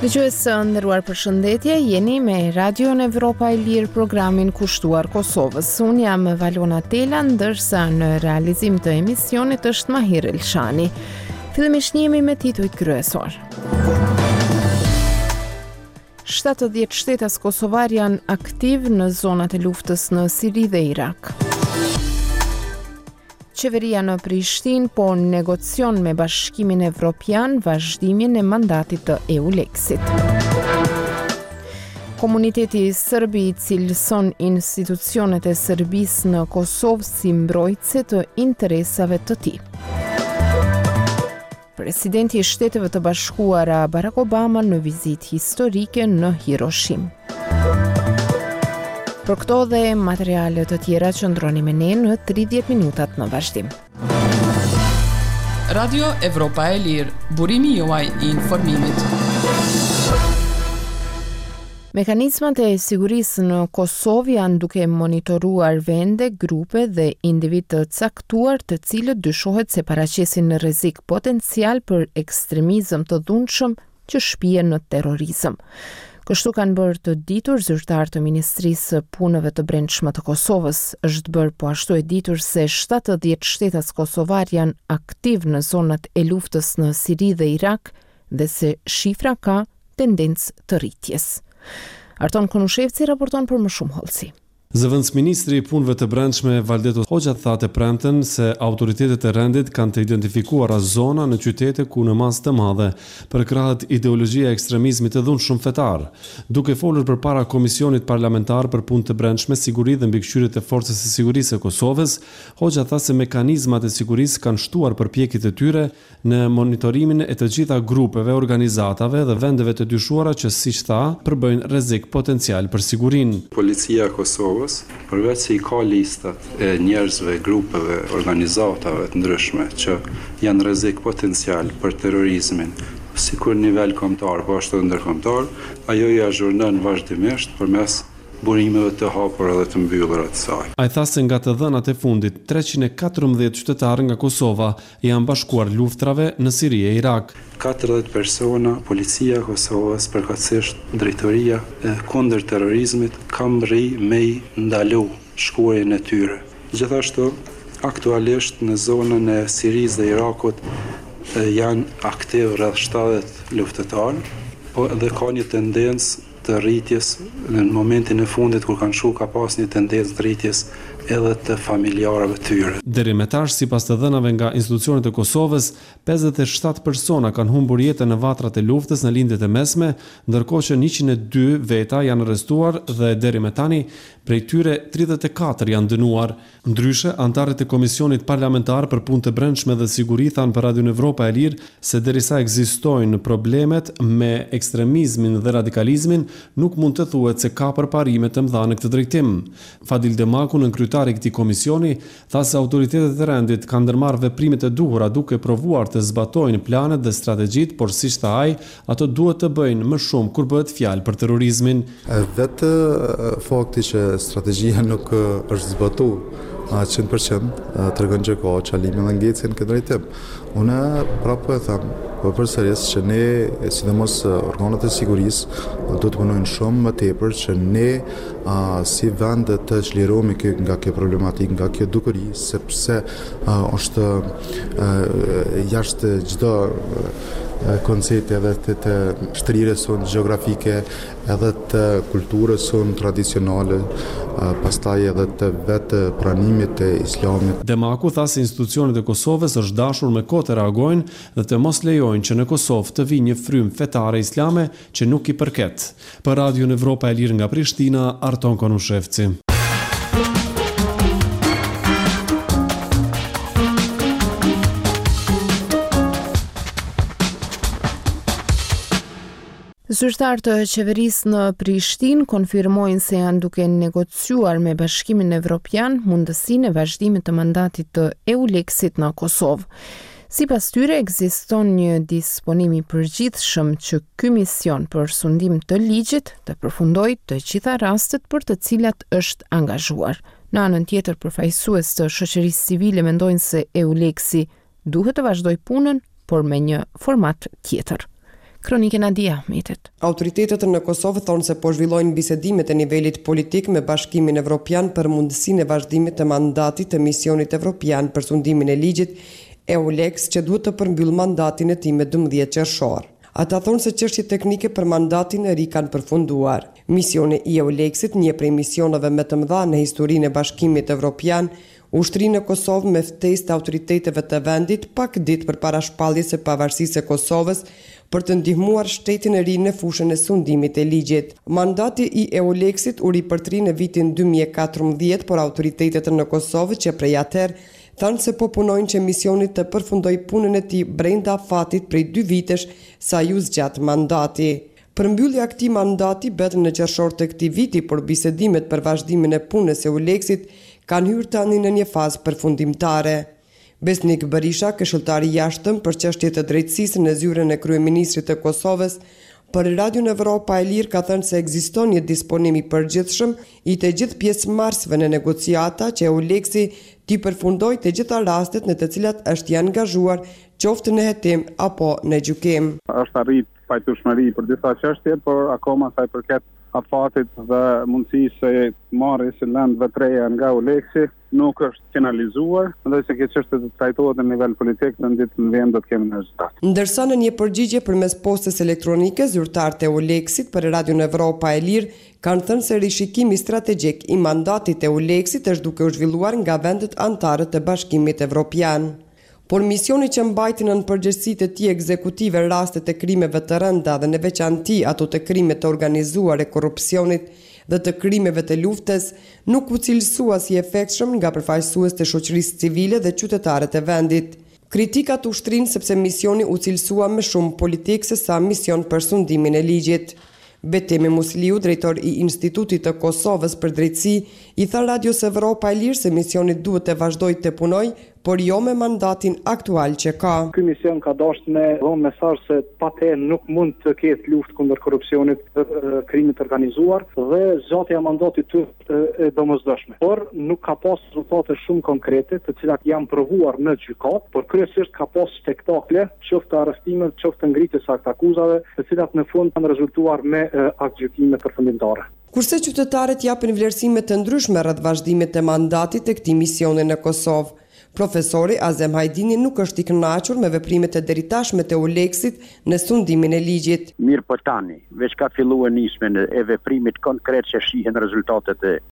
Dëgjues së nderuar, përshëndetje, jeni me Radion Evropa e Lirë, programin kushtuar Kosovës. Unë jam Valona Tela, ndërsa në realizim të emisionit është Mahir Elshani. Fillimisht jemi me titujt kryesor. 70 shtetas kosovar janë aktiv në zonat e luftës në Siri dhe Irak. Qeveria në Prishtinë po negocion me Bashkimin Evropian vazhdimin e mandatit të EULEX-it. Komuniteti serb i cilëson institucionet e Serbisë në Kosovë si mbrojtëse të interesave të tij. Presidenti i Shteteve të Bashkuara Barack Obama në vizitë historike në Hiroshima. Për këto dhe materiale të tjera qëndroni me ne në 30 minutat në vazhdim. Radio Evropa e Lirë, burimi juaj i informimit. Mekanizmat e sigurisë në Kosovë janë duke monitoruar vende, grupe dhe individ të caktuar të cilët dyshohet se paraqesin në rrezik potencial për ekstremizëm të dhunshëm që shpihen në terrorizëm. Kështu kanë bërë të ditur zyrtar të Ministrisë së Punëve të Brendshme të Kosovës. Është bërë po ashtu e ditur se 70 shtetas kosovar janë aktiv në zonat e luftës në Siri dhe Irak dhe se shifra ka tendencë të rritjes. Arton Konushevci raporton për më shumë hollësi. Zëvendësministri i Punëve të Brendshme Valdeto Hoxha tha të premten se autoritetet e rendit kanë të identifikuara zona në qytete ku në masë të madhe përkrahet ideologjia e ekstremizmit të dhunshëm fetar. Duke folur përpara Komisionit Parlamentar për Punë të Brendshme, Siguri dhe Mbikëqyrjet e Forcës së Sigurisë së Kosovës, Hoxha tha se mekanizmat e sigurisë kanë shtuar përpjekjet e tyre në monitorimin e të gjitha grupeve, organizatave dhe vendeve të dyshuara që, siç tha, përbëjnë rrezik potencial për sigurinë. Policia e Kosovës, përveç se i ka listat e njerëzve, grupeve, organizatave të ndryshme që janë rrezik potencial për terrorizmin, si kur nivel kombëtar, po ashtu ndërkombëtar, ajo i azhurnon vazhdimisht përmes burimeve të hapura dhe të mbyllura të saj. Ai tha se nga të dhënat e fundit, 314 qytetarë nga Kosova janë bashkuar luftrave në Siri e Irak. 40 persona, policia e Kosovës, përkatësisht drejtoria e kundër terrorizmit, ka rri me i ndalu shkuarjen e tyre. Gjithashtu, aktualisht në zonën e Sirisë dhe Irakut janë aktiv rreth 70 luftëtarë, po dhe ka një tendencë të rritjes në momentin e fundit kur kanë shku ka pas një tendencë të rritjes edhe të familjarëve tyre. Deri me tash, sipas të dhënave nga institucionet e Kosovës, 57 persona kanë humbur jetën në vatrat e luftës në lindjet e mesme, ndërkohë që 102 veta janë arrestuar dhe deri me tani prej tyre 34 janë dënuar. Ndryshe, antarët e Komisionit Parlamentar për Punë të Brendshme dhe Siguri thanë për Radion Evropa e Lirë se derisa ekzistojnë problemet me ekstremizmin dhe radikalizmin, nuk mund të thuhet se ka përparime të mëdha në këtë drejtim. Fadil Demaku, në kryetari i këtij komisioni, tha se autoritetet e rendit kanë ndërmarrë veprimet e duhura duke provuar të zbatojnë planet dhe strategjitë, por siç tha ai, ato duhet të bëjnë më shumë kur bëhet fjalë për terrorizmin. Vetë fakti që strategjia nuk është zbatuar 100% tregon që ka çalime dhe ngecje në këtë drejtim. Unë prapë e them, përsëris që ne, sidomos organet e sigurisë, do të punojnë shumë më tepër që ne si vend të çlirohemi nga kjo problematikë, nga kjo dukuri, sepse është jashtë çdo koncepte edhe të shtrirës sonë gjeografike, edhe të kulturës sonë tradicionale, pastaj edhe të vetë pranimit të islamit. Demaku tha se institucionet e Kosovës është dashur me kohë të reagojnë dhe të mos lejojnë që në Kosovë të vijë një frymë fetare islame që nuk i përket. Për Radion Evropa e Lirë nga Prishtina, Arton Konushevci. Zyrtar të qeverisë në Prishtinë konfirmojnë se janë duke negociuar me Bashkimin Evropian mundësinë e vazhdimit të mandatit të EULEX-it në Kosovë. Sipas tyre ekziston një disponim i përgjithshëm që ky mision për sundim të ligjit të përfundojë të gjitha rastet për të cilat është angazhuar. Në anën tjetër, përfaqësues të shoqërisë civile mendojnë se EULEX-i duhet të vazhdojë punën, por me një format tjetër. Kronike Nadia Ahmetit. Autoritetet në Kosovë thonë se po zhvillojnë bisedimet e nivelit politik me Bashkimin Evropian për mundësinë e vazhdimit të mandatit të misionit evropian për sundimin e ligjit EULEX që duhet të përmbyll mandatin e tij me 12 qershor. Ata thonë se çështjet teknike për mandatin e ri kanë përfunduar. Misioni i EULEX-it, një prej misioneve më të mëdha në historinë e Bashkimit Evropian, ushtri në Kosovë me ftesë të autoriteteve të vendit pak ditë përpara shpalljes së pavarësisë së Kosovës për të ndihmuar shtetin e ri në fushën e sundimit të ligjit. Mandati i EULEX-it u ripërtri në vitin 2014, por autoritetet në Kosovë që prej atëherë thanë se po punojnë që misioni të përfundoj punën e tij brenda afatit prej 2 vitesh sa ju zgjat mandati. Përmbyllja e këtij mandati bëhet në qershor të këtij viti, por bisedimet për vazhdimin e punës së EULEX-it kanë hyrë tani në një fazë përfundimtare. Besnik Berisha, këshilltari i jashtëm për çështjet e drejtësisë në zyrën e kryeministrit të Kosovës, për Radion Evropa e Lirë ka thënë se ekziston një disponim i përgjithshëm i të gjithë pjesëmarrësve në negociata që EULEX-i t'i përfundojë të gjitha rastet në të cilat është i angazhuar, qoftë në hetim apo në gjykim. Është arrit pajtueshmëri për disa çështje, por akoma sa i përket afatit dhe mundësisë së marrjes së lëndëve të reja nga EULEX-i nuk është finalizuar, dhe se kjo çështje të trajtohet në nivel politik në ditën e vend do të kemi një rezultat. Ndërsa në një përgjigje përmes postës elektronike, zyrtarët e EULEX-it për Radion Evropa e Lirë kanë thënë se rishikimi strategjik i mandatit e EULEX-it është duke u zhvilluar nga vendet anëtare të Bashkimit Evropian. Por misioni që mbajti në përgjegjësitë e tij ekzekutive rastet e krimeve të rënda dhe në veçanti ato të krimeve të organizuar e korrupsionit dhe të krimeve të luftës nuk u cilësua si efektshëm nga përfaqësues të shoqërisë civile dhe qytetarët e vendit. Kritikat ushtrinë sepse misioni u cilësua më shumë politik se sa mision për sundimin e ligjit. Betemi Musliu, drejtor i Institutit të Kosovës për drejtësi, i tha Radios Evropa e Lirë se misioni duhet të vazhdojë të punojë, por jo me mandatin aktual që ka. Ky mision ka dashur me dhënë mesazh se patjetër nuk mund të ketë luftë kundër korrupsionit, krimit të organizuar dhe zgjatja e mandatit të e domosdoshme. Por nuk ka pas rezultate shumë konkrete, të cilat janë provuar në gjykat, por kryesisht ka pas spektakle, qoftë arrestime, qoftë ngritje saktë akuzave, të cilat në fund kanë rezultuar me aktgjykime përfundimtare. Kurse qytetarët japin vlerësime të ndryshme rreth vazhdimit të mandatit të këtij misioni në Kosovë. Profesori Azem Hajdini nuk është i kënaqur me veprimet e deritashme të EULEX-it në sundimin e ligjit. Mirë po tani, veç ka filluar nismen e veprimit konkret që shihen rezultatet e